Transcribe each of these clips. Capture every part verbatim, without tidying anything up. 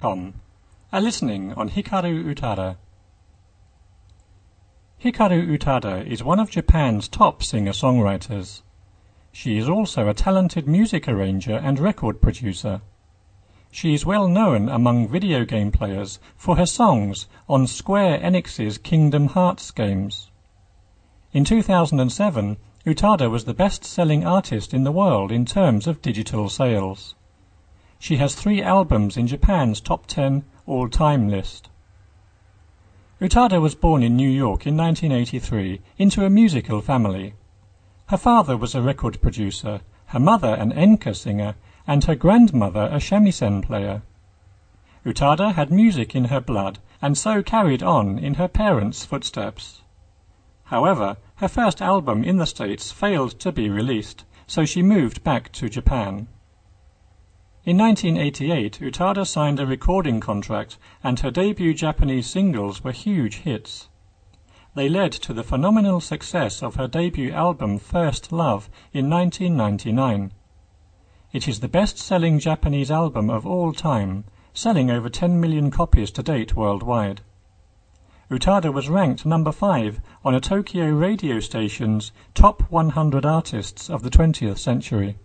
com. A listening on Hikaru Utada. Hikaru Utada is one of Japan's top singer-songwriters. She is also a talented music arranger and record producer. She is well known among video game players for her songs on Square Enix's Kingdom Hearts games. In two thousand seven, Utada was the best-selling artist in the world in terms of digital sales. She has three albums in Japan's top ten all-time list. Utada was born in New York in nineteen eighty-three into a musical family. Her father was a record producer, her mother an enka singer, and her grandmother a shamisen player. Utada had music in her blood and so carried on in her parents' footsteps. However, her first album in the States failed to be released, so she moved back to Japan. In nineteen eighty-eight, Utada signed a recording contract, and her debut Japanese singles were huge hits. They led to the phenomenal success of her debut album First Love in nineteen ninety-nine. It is the best-selling Japanese album of all time, selling over ten million copies to date worldwide. Utada was ranked number five on a Tokyo radio station's Top one hundred Artists of the twentieth Century.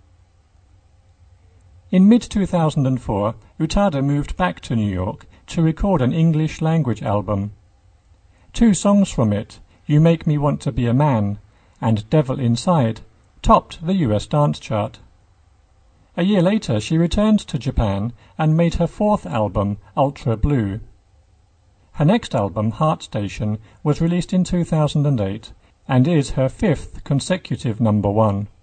In mid two thousand four, Utada moved back to New York to record an English-language album. Two songs from it, You Make Me Want to Be a Man and Devil Inside, topped the U S dance chart. A year later, she returned to Japan and made her fourth album, Ultra Blue. Her next album, Heart Station, was released in two thousand eight and is her fifth consecutive number one.